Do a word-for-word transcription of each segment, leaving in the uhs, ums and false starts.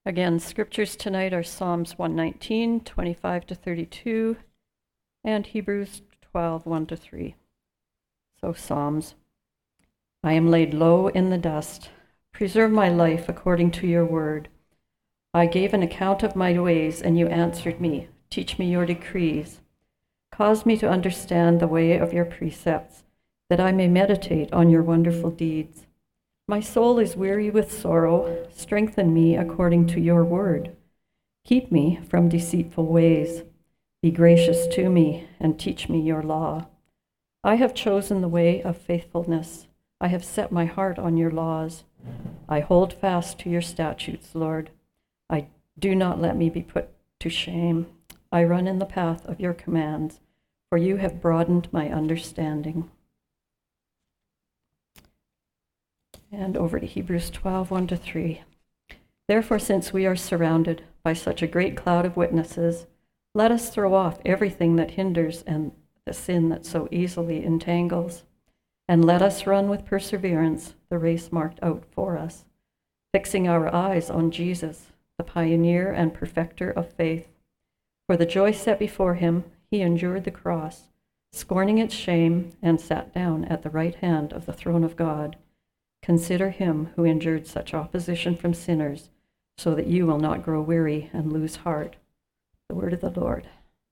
Again, scriptures tonight are Psalms one nineteen, twenty-five to thirty-two, and Hebrews twelve, one to three. So Psalms. I am laid low in the dust. Preserve my life according to your word. I gave an account of my ways, and you answered me. Teach me your decrees. Cause me to understand the way of your precepts, that I may meditate on your wonderful deeds. My soul is weary with sorrow. Strengthen me according to your word. Keep me from deceitful ways. Be gracious to me and teach me your law. I have chosen the way of faithfulness. I have set my heart on your laws. I hold fast to your statutes, Lord. I do not let me be put to shame. I run in the path of your commands, for you have broadened my understanding. And over to Hebrews twelve, one to three. Therefore, since we are surrounded by such a great cloud of witnesses, let us throw off everything that hinders and the sin that so easily entangles, and let us run with perseverance the race marked out for us, fixing our eyes on Jesus, the pioneer and perfecter of faith. For the joy set before him, he endured the cross, scorning its shame, and sat down at the right hand of the throne of God. Consider him who endured such opposition from sinners, so that you will not grow weary and lose heart. The word of the Lord.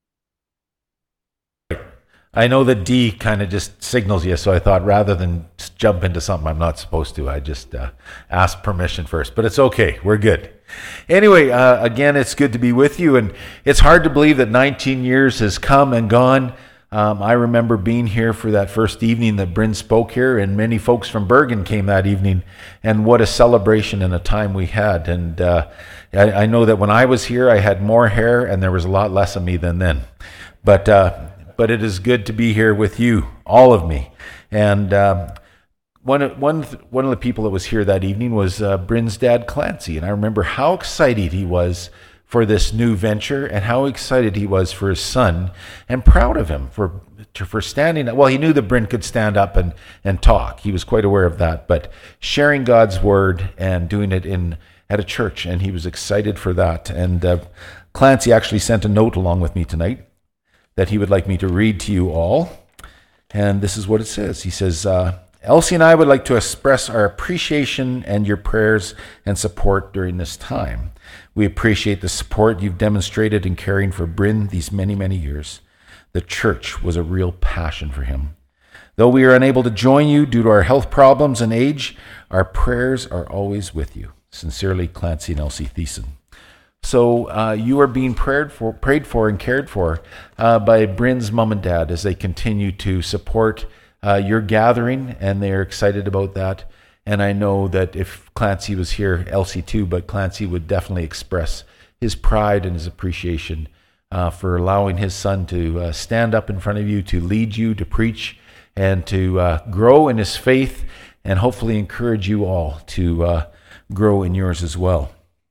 I know that D kind of just signals you, so I thought rather than jump into something I'm not supposed to, I just uh, asked permission first. But it's okay. We're good. Anyway, uh, again, it's good to be with you. And it's hard to believe that nineteen years has come and gone. Um, I remember being here for that first evening that Bryn spoke here, and many folks from Bergen came that evening. And what a celebration and a time we had. And uh, I, I know that when I was here, I had more hair, and there was a lot less of me than then. But... Uh, But it is good to be here with you, all of me. And um, one, one, one of the people that was here that evening was uh, Bryn's dad, Clancy. And I remember how excited he was for this new venture and how excited he was for his son and proud of him for for standing. Well, he knew that Bryn could stand up and, and talk. He was quite aware of that. But sharing God's word and doing it in at a church, and he was excited for that. And uh, Clancy actually sent a note along with me tonight that he would like me to read to you all. And this is what it says. He says, uh, Elsie and I would like to express our appreciation and your prayers and support during this time. We appreciate the support you've demonstrated in caring for Bryn these many, many years. The church was a real passion for him. Though we are unable to join you due to our health problems and age, our prayers are always with you. Sincerely, Clancy and Elsie Thiessen. So uh, you are being prayed for, prayed for and cared for uh, by Bryn's mom and dad as they continue to support uh, your gathering, and they are excited about that. And I know that if Clancy was here, Elsie too, but Clancy would definitely express his pride and his appreciation uh, for allowing his son to uh, stand up in front of you, to lead you, to preach, and to uh, grow in his faith, and hopefully encourage you all to uh, grow in yours as well.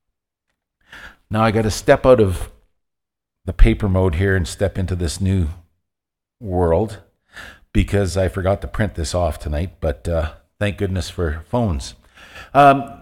Now I got to step out of the paper mode here and step into this new world because I forgot to print this off tonight, but uh, thank goodness for phones. Um,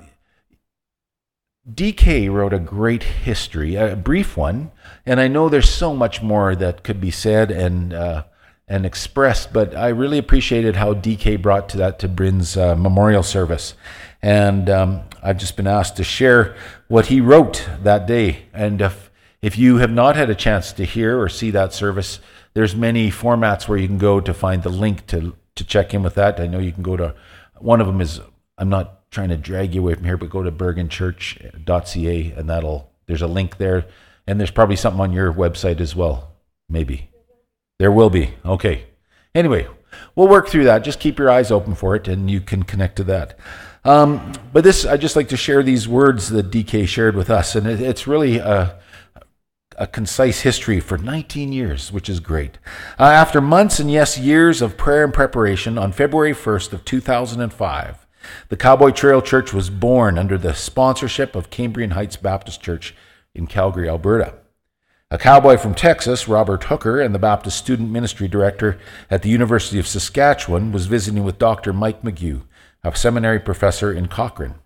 D K wrote a great history, a brief one, and I know there's so much more that could be said and uh, and expressed, but I really appreciated how D K brought to that to Bryn's uh, memorial service. And um, I've just been asked to share what he wrote that day. And if if you have not had a chance to hear or see that service, there's many formats where you can go to find the link to to check in with that. I know you can go to, one of them is, I'm not trying to drag you away from here, but go to bergen church dot c a, and that'll, there's a link there. And there's probably something on your website as well, maybe. There will be. Okay. Anyway, we'll work through that. Just keep your eyes open for it, and you can connect to that. Um, but this, I just like to share these words that D K shared with us, and it, it's really a, a concise history for nineteen years, which is great. Uh, after months and yes, years of prayer and preparation, on February first of two thousand five, the Cowboy Trail Church was born under the sponsorship of Cambrian Heights Baptist Church in Calgary, Alberta. A cowboy from Texas, Robert Hooker, and the Baptist Student Ministry Director at the University of Saskatchewan, was visiting with Doctor Mike McGew, a seminary professor in Cochrane.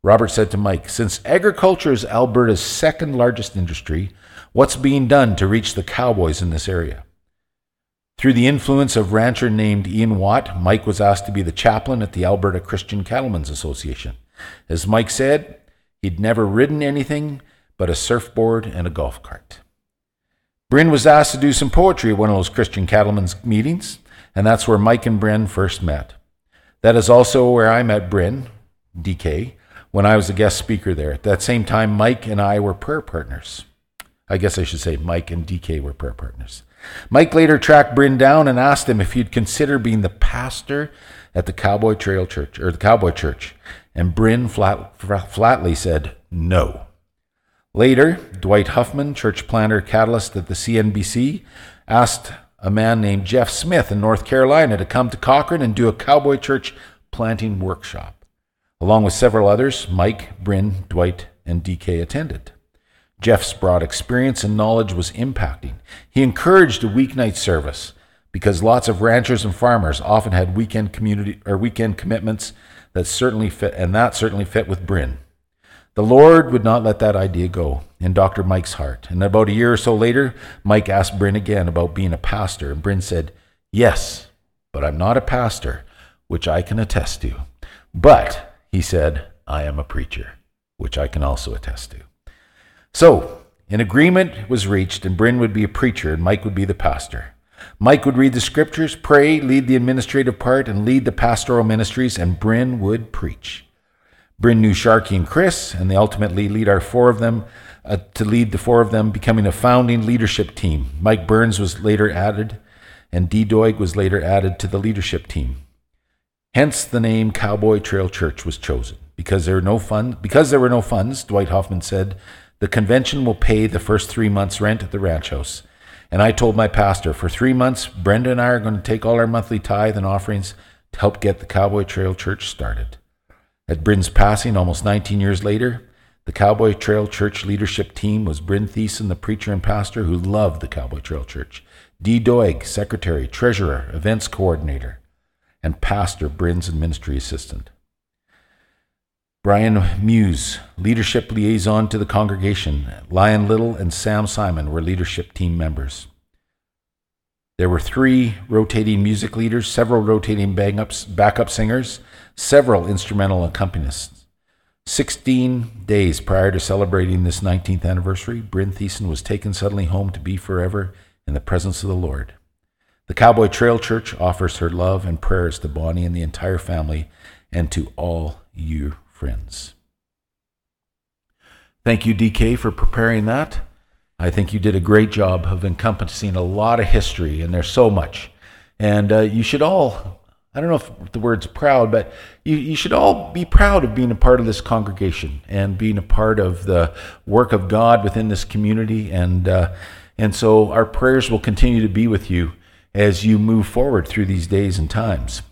Robert said to Mike, "Since agriculture is Alberta's second largest industry, what's being done to reach the cowboys in this area?" Through the influence of a rancher named Ian Watt, Mike was asked to be the chaplain at the Alberta Christian Cattlemen's Association. As Mike said, he'd never ridden anything but a surfboard and a golf cart. Bryn was asked to do some poetry at one of those Christian Cattlemen's meetings, and that's where Mike and Bryn first met. That is also where I met Bryn, D K, when I was a guest speaker there. At that same time, Mike and I were prayer partners. I guess I should say Mike and D K were prayer partners. Mike later tracked Bryn down and asked him if he'd consider being the pastor at the Cowboy Trail Church, or the Cowboy Church, and Bryn flat, flatly said no. Later, Dwight Huffman, church planter catalyst at the C N B C, asked a man named Jeff Smith in North Carolina to come to Cochrane and do a Cowboy Church planting workshop. Along with several others, Mike, Bryn, Dwight, and D K attended. Jeff's broad experience and knowledge was impacting. He encouraged a weeknight service because lots of ranchers and farmers often had weekend community or weekend commitments that certainly fit, and that certainly fit with Bryn. The Lord would not let that idea go in Doctor Mike's heart. And about a year or so later, Mike asked Bryn again about being a pastor, and Bryn said, "Yes, but I'm not a pastor," which I can attest to. "But," he said, "I am a preacher," which I can also attest to. So, an agreement was reached, and Bryn would be a preacher, and Mike would be the pastor. Mike would read the scriptures, pray, lead the administrative part, and lead the pastoral ministries, and Bryn would preach. Bryn knew Sharky and Chris, and they ultimately lead our four of them uh, to lead the four of them, becoming a founding leadership team. Mike Burns was later added, and D. Doig was later added to the leadership team. Hence, the name Cowboy Trail Church was chosen. Because there were no funds, because there were no funds, Dwight Hoffman said, the convention will pay the first three months' rent at the ranch house. And I told my pastor, for three months, Brenda and I are going to take all our monthly tithe and offerings to help get the Cowboy Trail Church started. At Bryn's passing, almost nineteen years later, the Cowboy Trail Church leadership team was Bryn Thiessen, the preacher and pastor who loved the Cowboy Trail Church, D. Doig, secretary, treasurer, events coordinator, and pastor, Bryn's ministry assistant. Brian Muse, leadership liaison to the congregation. Lion Little and Sam Simon were leadership team members. There were three rotating music leaders, several rotating bang-ups, backup singers, several instrumental accompanists. Sixteen days prior to celebrating this nineteenth anniversary, Bryn Thiessen was taken suddenly home to be forever in the presence of the Lord. The Cowboy Trail Church offers her love and prayers to Bonnie and the entire family and to all you friends. Thank you, D K, for preparing that. I think you did a great job of encompassing a lot of history, and there's so much. And uh, you should all, I don't know if the word's proud, but you, you should all be proud of being a part of this congregation and being a part of the work of God within this community. And, uh, and so our prayers will continue to be with you as you move forward through these days and times.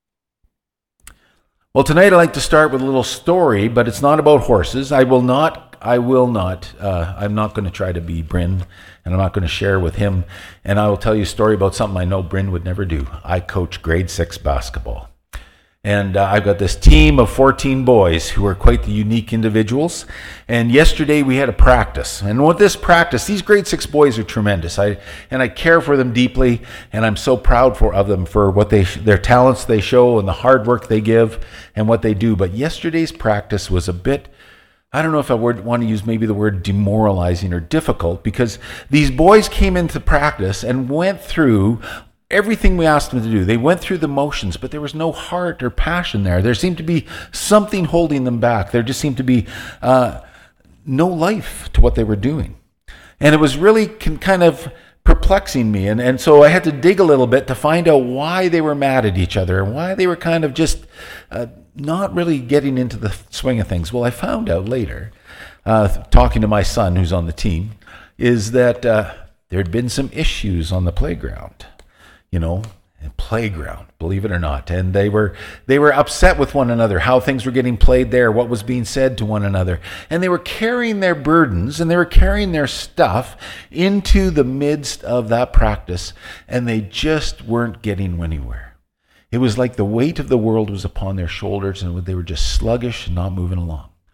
Well, tonight I'd like to start with a little story, but it's not about horses. I will not I will not, uh, I'm not going to try to be Bryn, and I'm not going to share with him, and I will tell you a story about something I know Bryn would never do. I coach grade six basketball, and uh, I've got this team of fourteen boys who are quite the unique individuals, and yesterday we had a practice, and with this practice, these grade six boys are tremendous, I and I care for them deeply, and I'm so proud for of them for what they their talents they show and the hard work they give and what they do, but yesterday's practice was a bit, I don't know if I would want to use maybe the word demoralizing or difficult, because these boys came into practice and went through everything we asked them to do. They went through the motions, but there was no heart or passion there. There seemed to be something holding them back. There just seemed to be uh, no life to what they were doing. And it was really kind of perplexing me. And, and so I had to dig a little bit to find out why they were mad at each other and why they were kind of just uh, not really getting into the swing of things. Well, I found out later, uh, talking to my son who's on the team, is that uh, there had been some issues on the playground, you know, playground, believe it or not. And they were they were upset with one another, how things were getting played there, what was being said to one another. And they were carrying their burdens and they were carrying their stuff into the midst of that practice, and they just weren't getting anywhere. It was like the weight of the world was upon their shoulders, and they were just sluggish and not moving along.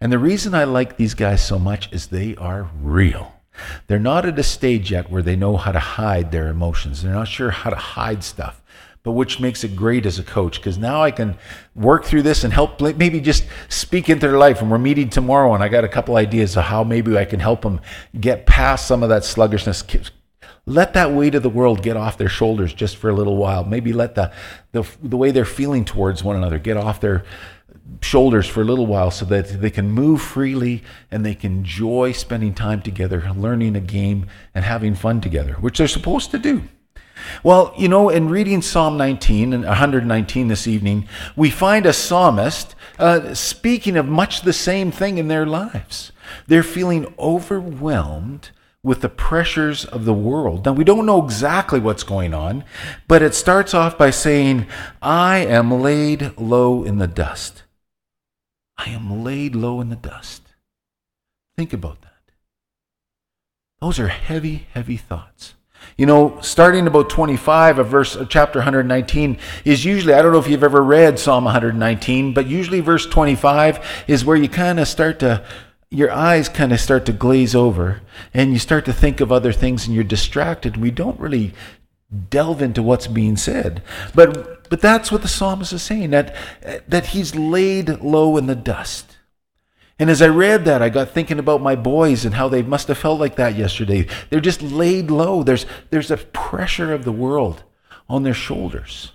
And the reason I like these guys so much is they are real. They're not at a stage yet where they know how to hide their emotions. They're not sure how to hide stuff, but which makes it great as a coach, because now I can work through this and help maybe just speak into their life. And we're meeting tomorrow, and I got a couple ideas of how maybe I can help them get past some of that sluggishness. Let that weight of the world get off their shoulders just for a little while. Maybe let the the, the way they're feeling towards one another get off their shoulders for a little while, so that they can move freely and they can enjoy spending time together, learning a game and having fun together, which they're supposed to do. Well, you know, in reading Psalm nineteen and one nineteen this evening, we find a psalmist uh, speaking of much the same thing in their lives. They're feeling overwhelmed with the pressures of the world. Now, we don't know exactly what's going on, but it starts off by saying, I am laid low in the dust. I am laid low in the dust. Think about that. Those are heavy, heavy thoughts. You know, starting about twenty-five of verse of chapter one nineteen is usually, I don't know if you've ever read Psalm one nineteen, but usually verse twenty-five is where you kind of start to, your eyes kind of start to glaze over and you start to think of other things and you're distracted. We don't really delve into what's being said. But but that's what the psalmist is saying, that that he's laid low in the dust. And as I read that, I got thinking about my boys and how they must have felt like that yesterday. They're just laid low. There's there's a pressure of the world on their shoulders.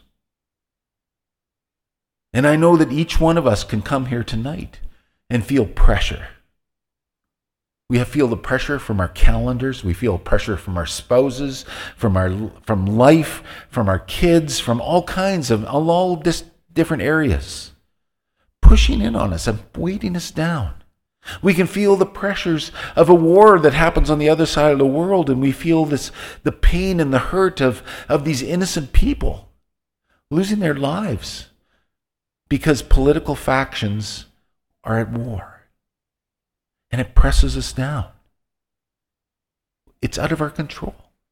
And I know that each one of us can come here tonight and feel pressure. We have feel the pressure from our calendars. We feel pressure from our spouses, from our from life, from our kids, from all kinds of all this different areas, pushing in on us and weighting us down. We can feel the pressures of a war that happens on the other side of the world, and we feel this the pain and the hurt of, of these innocent people losing their lives because political factions are at war. And it presses us down. It's out of our control.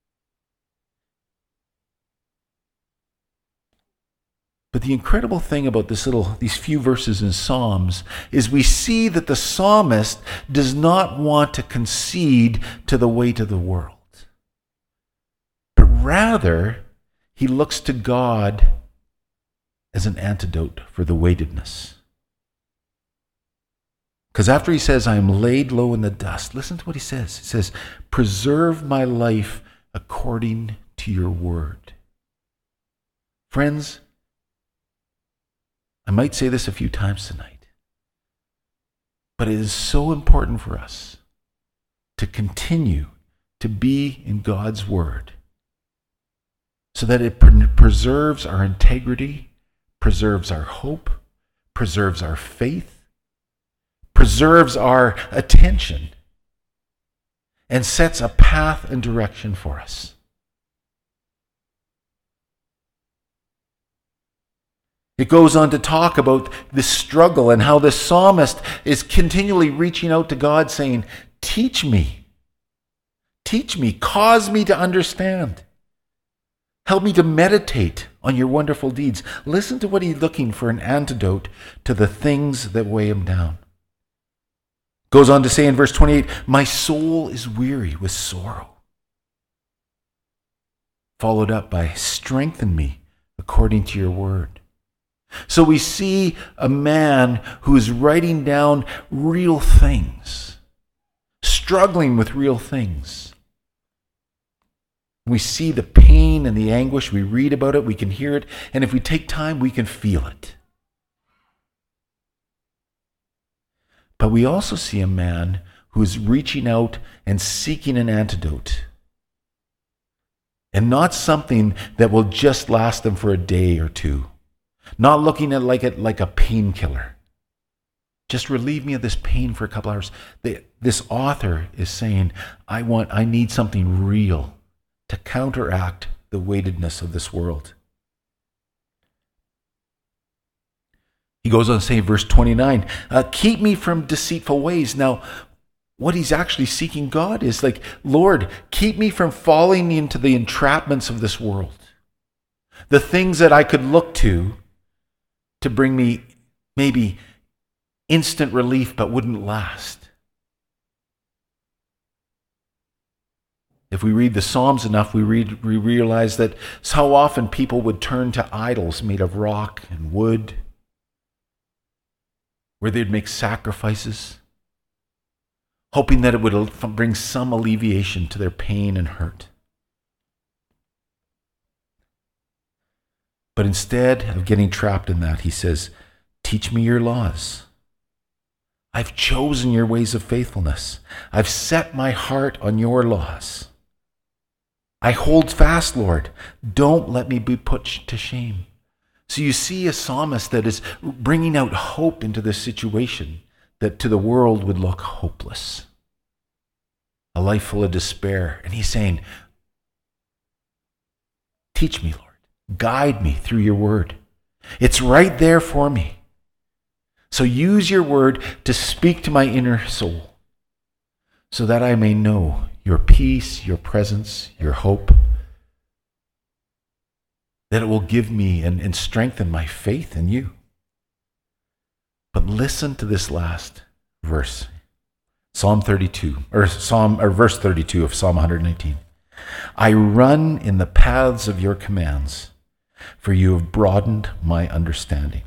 But the incredible thing about this little, these few verses in Psalms is we see that the psalmist does not want to concede to the weight of the world. But rather, he looks to God as an antidote for the weightedness. Because after he says, I am laid low in the dust, listen to what he says. He says, preserve my life according to your word. Friends, I might say this a few times tonight, but it is so important for us to continue to be in God's word so that it pre- preserves our integrity, preserves our hope, preserves our faith, preserves our attention, and sets a path and direction for us. It goes on to talk about this struggle and how the psalmist is continually reaching out to God saying, teach me, teach me, cause me to understand. Help me to meditate on your wonderful deeds. Listen to what he's looking for, an antidote to the things that weigh him down. Goes on to say in verse twenty-eight, my soul is weary with sorrow. Followed up by, strengthen me according to your word. So we see a man who is writing down real things, struggling with real things. We see the pain and the anguish. We read about it. We can hear it. And if we take time, we can feel it. But we also see a man who is reaching out and seeking an antidote. And not something that will just last them for a day or two. Not looking at like it like a painkiller. Just relieve me of this pain for a couple hours. The, this author is saying, I want, I need something real to counteract the weightedness of this world. He goes on to say, verse twenty-nine, uh, keep me from deceitful ways. Now, what he's actually seeking God is like, Lord, keep me from falling into the entrapments of this world. The things that I could look to to bring me maybe instant relief but wouldn't last. If we read the Psalms enough, we, read, we realize that so often people would turn to idols made of rock and wood, where they'd make sacrifices, hoping that it would bring some alleviation to their pain and hurt. But instead of getting trapped in that, he says, teach me your laws. I've chosen your ways of faithfulness. I've set my heart on your laws. I hold fast, Lord. Don't let me be put to shame. So you see a psalmist that is bringing out hope into this situation that to the world would look hopeless. A life full of despair. And he's saying, teach me, Lord. Guide me through your word. It's right there for me. So use your word to speak to my inner soul so that I may know your peace, your presence, your hope, that it will give me and, and strengthen my faith in you. But listen to this last verse. Psalm thirty-two, or Psalm or verse thirty-two of Psalm one nineteen. I run in the paths of your commands, for you have broadened my understanding.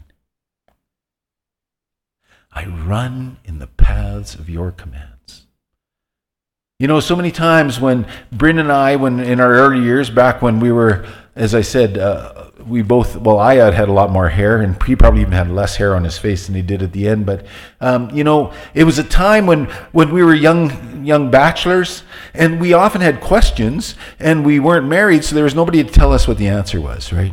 I run in the paths of your commands. You know, so many times when Bryn and I, when in our early years, back when we were, as I said, uh, we both, well, I had had a lot more hair, and he probably even had less hair on his face than he did at the end. But, um, you know, it was a time when, when we were young young bachelors, and we often had questions, and we weren't married, so there was nobody to tell us what the answer was, right?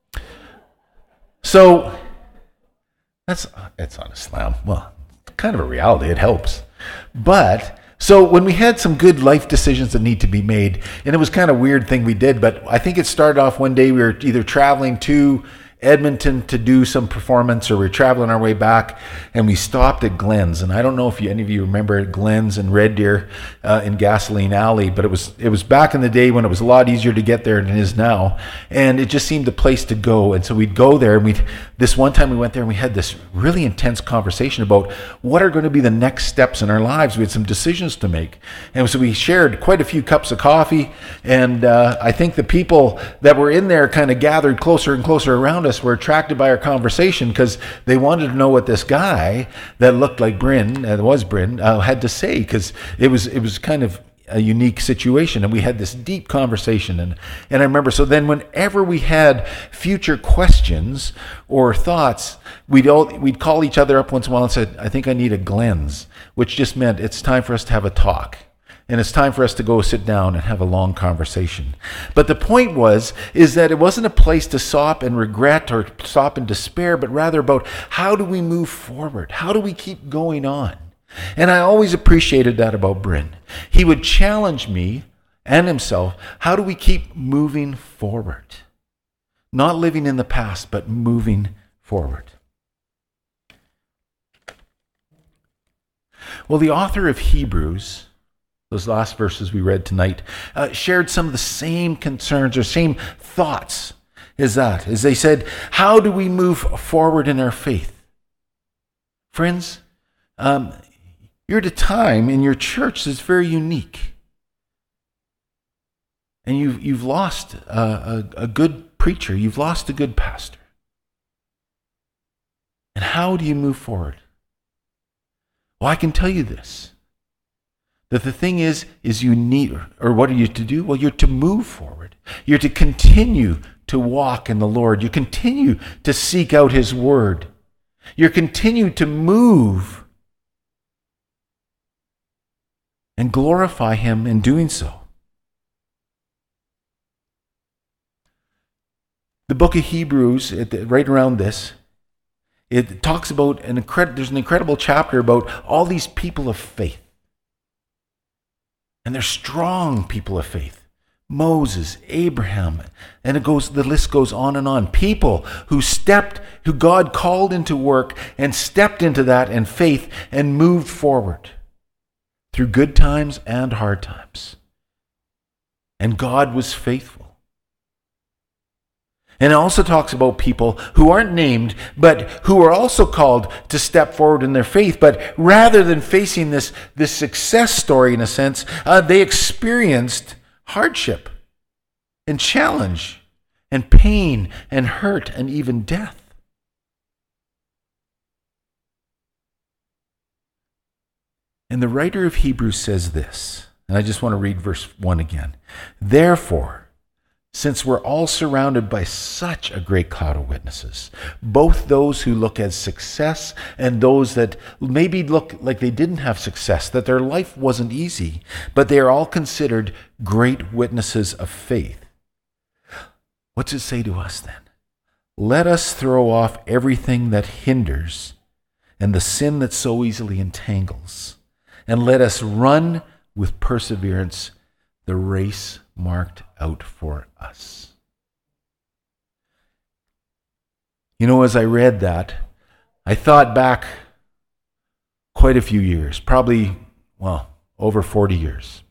So, that's, it's on a slam. Well, kind of a reality. It helps. But... So when we had some good life decisions that need to be made, and it was kind of a weird thing we did, but I think it started off one day we were either traveling to Edmonton to do some performance, or we were traveling our way back, and we stopped at Glenn's. And I don't know if you, any of you remember Glenn's in Red Deer uh, in Gasoline Alley, but it was it was back in the day when it was a lot easier to get there than it is now, and it just seemed the place to go. And so we'd go there, and we this one time we went there and we had this really intense conversation about what are going to be the next steps in our lives. We had some decisions to make, and so we shared quite a few cups of coffee, and uh, I think the people that were in there kind of gathered closer and closer around us were attracted by our conversation because they wanted to know what this guy that looked like Bryn, and was Bryn, uh, had to say, because it was it was kind of a unique situation, and we had this deep conversation. And, and I remember, so then whenever we had future questions or thoughts, we'd all, we'd call each other up once in a while and said, I think I need a Glenn's, which just meant it's time for us to have a talk. And it's time for us to go sit down and have a long conversation. But the point was, is that it wasn't a place to stop and regret or stop in despair, but rather about how do we move forward? How do we keep going on? And I always appreciated that about Bryn. He would challenge me and himself, how do we keep moving forward? Not living in the past, but moving forward. Well, the author of Hebrews, those last verses we read tonight, uh, shared some of the same concerns or same thoughts as that. As they said, how do we move forward in our faith? Friends, um, you're at a time in your church that's very unique. And you've, you've lost a, a, a good preacher. You've lost a good pastor. And how do you move forward? Well, I can tell you this. That the thing is, is you need, or what are you to do? Well, you're to move forward. You're to continue to walk in the Lord. You continue to seek out His Word. You continue to move and glorify Him in doing so. The book of Hebrews, right around this, it talks about an incredible, there's an incredible chapter about all these people of faith. And they're strong people of faith. Moses, Abraham, and it goes, the list goes on and on. People who stepped, who God called into work and stepped into that in faith and moved forward through good times and hard times. And God was faithful. And it also talks about people who aren't named, but who are also called to step forward in their faith. But rather than facing this, this success story, in a sense, uh, they experienced hardship and challenge and pain and hurt and even death. And the writer of Hebrews says this, and I just want to read verse one again. Therefore, since we're all surrounded by such a great cloud of witnesses, both those who look at success and those that maybe look like they didn't have success, that their life wasn't easy, but they are all considered great witnesses of faith. What's it say to us then? Let us throw off everything that hinders and the sin that so easily entangles, and let us run with perseverance the race marked out for us. You know, as I read that, I thought back quite a few years, probably, well, over forty years.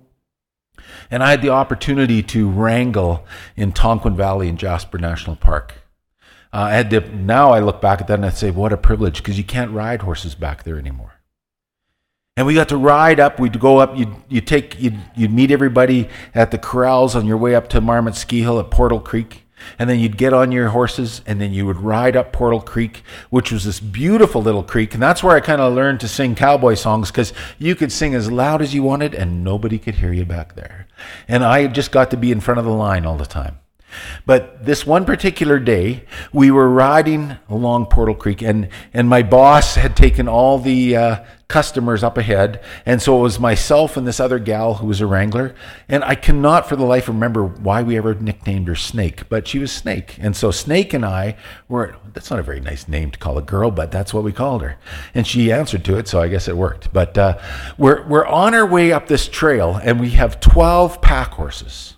And I had the opportunity to wrangle in Tonquin Valley in Jasper National Park. Uh, I had to, now I look back at that and I say, what a privilege, because you can't ride horses back there anymore. And we got to ride up. We'd go up. You'd, you'd take. You'd, you'd meet everybody at the corrals on your way up to Marmot Ski Hill at Portal Creek, and then you'd get on your horses, and then you would ride up Portal Creek, which was this beautiful little creek. And that's where I kind of learned to sing cowboy songs, because you could sing as loud as you wanted, and nobody could hear you back there. And I just got to be in front of the line all the time. But this one particular day, we were riding along Portal Creek, and, and my boss had taken all the uh, customers up ahead, and so it was myself and this other gal who was a wrangler, and I cannot for the life remember why we ever nicknamed her Snake, but she was Snake. And so Snake and I were, that's not a very nice name to call a girl, but that's what we called her. And she answered to it, so I guess it worked. But uh, we're, we're on our way up this trail, and we have twelve pack horses.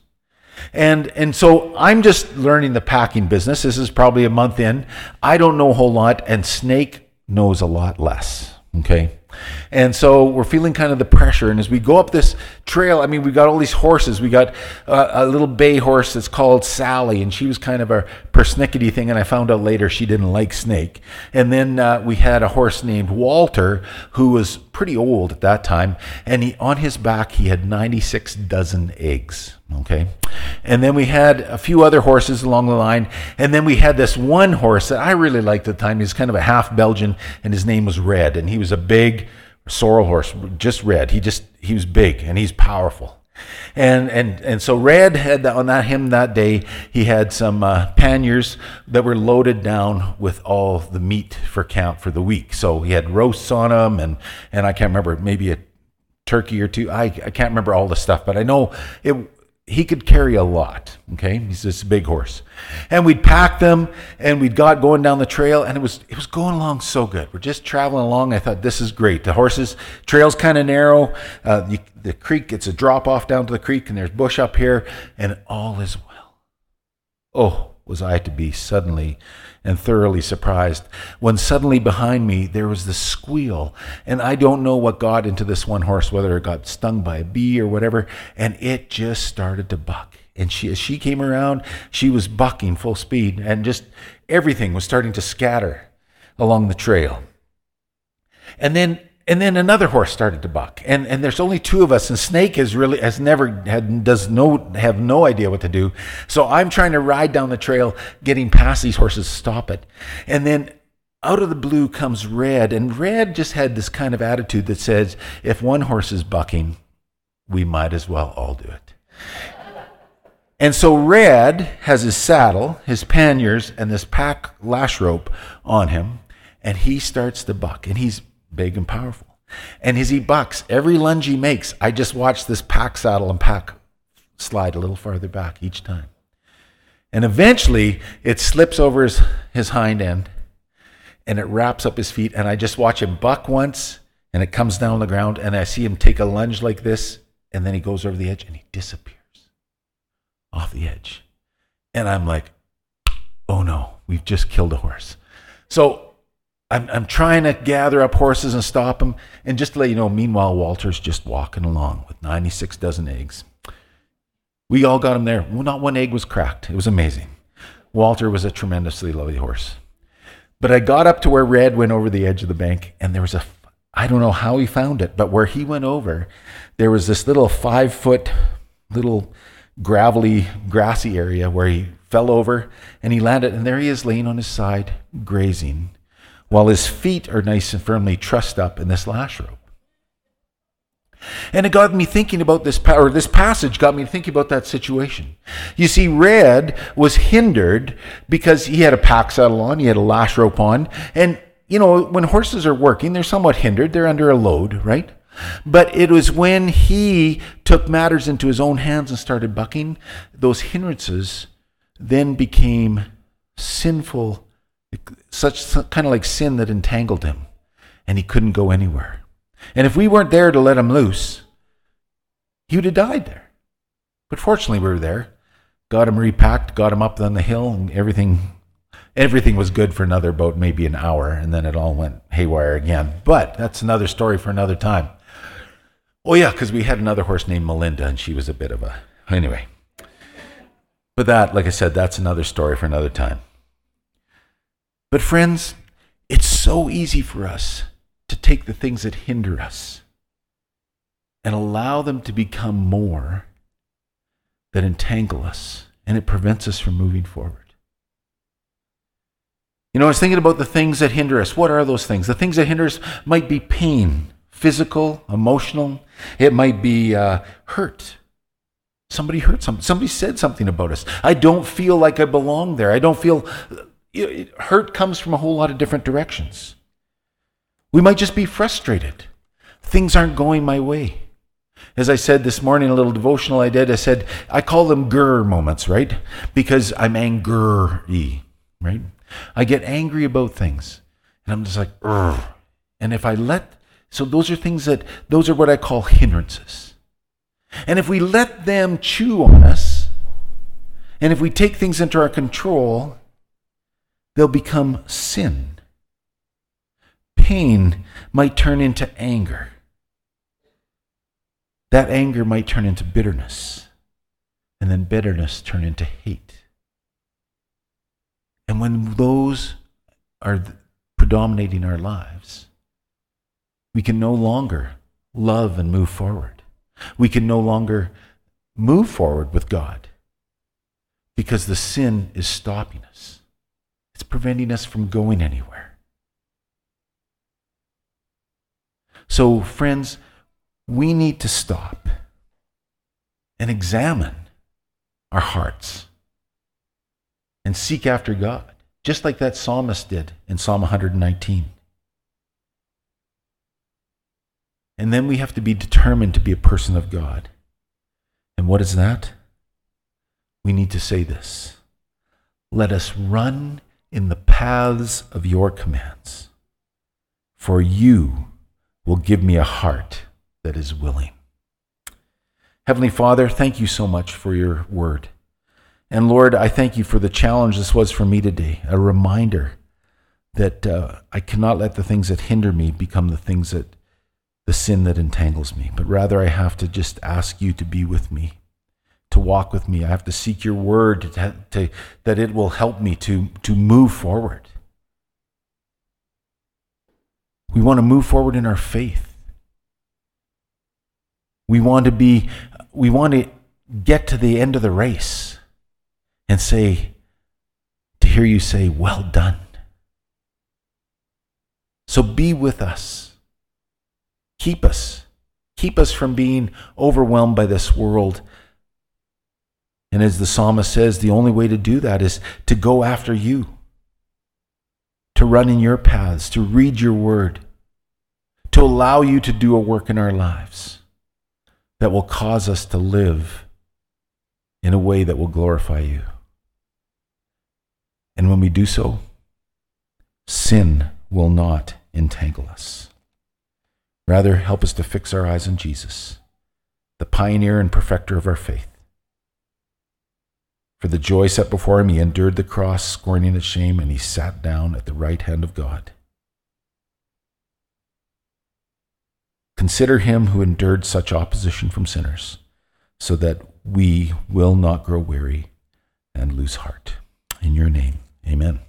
And and so I'm just learning the packing business. This is probably a month in. I don't know a whole lot, and Snake knows a lot less, okay? And so we're feeling kind of the pressure. And as we go up this trail, I mean, we got all these horses. We got uh, a little bay horse that's called Sally, and she was kind of a persnickety thing, and I found out later she didn't like Snake. And then uh, we had a horse named Walter, who was pretty old at that time, and he on his back he had ninety-six dozen eggs. Okay. And then we had a few other horses along the line. And then we had this one horse that I really liked at the time. He was kind of a half Belgian, and his name was Red. And he was a big sorrel horse, just Red. He just, he was big and he's powerful. And and and so Red had on that him that day, he had some uh, panniers that were loaded down with all the meat for camp for the week. So he had roasts on them, and, and I can't remember, maybe a turkey or two. I, I can't remember all the stuff, but I know it. He could carry a lot, okay? He's this big horse. And we'd pack them, and we'd got going down the trail, and it was it was going along so good. We're just traveling along. I thought, this is great. The horses, trail's kind of narrow. Uh, you, the creek, it's a drop-off down to the creek, and there's bush up here, and all is well. Oh, was I to be suddenly and thoroughly surprised when suddenly behind me there was this squeal, and I don't know what got into this one horse, whether it got stung by a bee or whatever, and it just started to buck. And she, as she came around, she was bucking full speed, and just everything was starting to scatter along the trail. And then And then another horse started to buck, and and there's only two of us, and Snake has really has never had does no have no idea what to do. So I'm trying to ride down the trail, getting past these horses to stop it, and then out of the blue comes Red, and Red just had this kind of attitude that says, if one horse is bucking, we might as well all do it. And so Red has his saddle, his panniers, and this pack lash rope on him, and he starts to buck, and he's big and powerful. And as he bucks, every lunge he makes, I just watch this pack saddle and pack slide a little farther back each time. And eventually, it slips over his, his hind end, and it wraps up his feet, and I just watch him buck once, and it comes down on the ground, and I see him take a lunge like this, and then he goes over the edge, and he disappears off the edge. And I'm like, oh no, we've just killed a horse. So I'm, I'm trying to gather up horses and stop them. And just to let you know, meanwhile, Walter's just walking along with ninety-six dozen eggs. We all got him there. Well, not one egg was cracked. It was amazing. Walter was a tremendously lovely horse. But I got up to where Red went over the edge of the bank, and there was a, I don't know how he found it, but where he went over, there was this little five foot, little gravelly, grassy area where he fell over, and he landed, and there he is laying on his side, grazing, while his feet are nice and firmly trussed up in this lash rope. And it got me thinking about this, or this passage got me thinking about that situation. You see, Red was hindered because he had a pack saddle on, he had a lash rope on, and, you know, when horses are working, they're somewhat hindered, they're under a load, right? But it was when he took matters into his own hands and started bucking, those hindrances then became sinful, such kind of like sin that entangled him, and he couldn't go anywhere. And if we weren't there to let him loose, he would have died there. But fortunately, we were there, got him repacked, got him up on the hill, and everything everything was good for another about maybe an hour, and then it all went haywire again. But that's another story for another time. Oh yeah, because we had another horse named Melinda, and she was a bit of a... Anyway. But that, like I said, that's another story for another time. But friends, it's so easy for us to take the things that hinder us and allow them to become more that entangle us, and it prevents us from moving forward. You know, I was thinking about the things that hinder us. What are those things? The things that hinder us might be pain, physical, emotional. It might be uh, hurt. Somebody hurt something. Somebody said something about us. I don't feel like I belong there. I don't feel... Hurt comes from a whole lot of different directions. We might just be frustrated. Things aren't going my way. As I said this morning, a little devotional I did, I said, I call them grr moments, right? Because I'm angry, right? I get angry about things. And I'm just like, Urgh. And if I let, so those are things that, those are what I call hindrances. And if we let them chew on us, and if we take things into our control, they'll become sin. Pain might turn into anger. That anger might turn into bitterness. And then bitterness turn into hate. And when those are predominating our lives, we can no longer love and move forward. We can no longer move forward with God because the sin is stopping us. It's preventing us from going anywhere. So, friends, we need to stop and examine our hearts and seek after God, just like that psalmist did in Psalm one nineteen. And then we have to be determined to be a person of God. And what is that? We need to say this: let us run in the paths of your commands, for you will give me a heart that is willing. Heavenly Father, thank you so much for your word. And Lord, I thank you for the challenge this was for me today, a reminder that uh, I cannot let the things that hinder me become the things that, the sin that entangles me, but rather I have to just ask you to be with me, to walk with me. I have to seek your word to, to, that it will help me to, to move forward. We want to move forward in our faith. We want to be, we want to get to the end of the race and say, to hear you say, well done. So be with us. Keep us. Keep us from being overwhelmed by this world. And as the psalmist says, the only way to do that is to go after you, to run in your paths, to read your word, to allow you to do a work in our lives that will cause us to live in a way that will glorify you. And when we do so, sin will not entangle us. Rather, help us to fix our eyes on Jesus, the pioneer and perfecter of our faith. For the joy set before him, he endured the cross, scorning its shame, and he sat down at the right hand of God. Consider him who endured such opposition from sinners, so that we will not grow weary and lose heart. In your name, amen.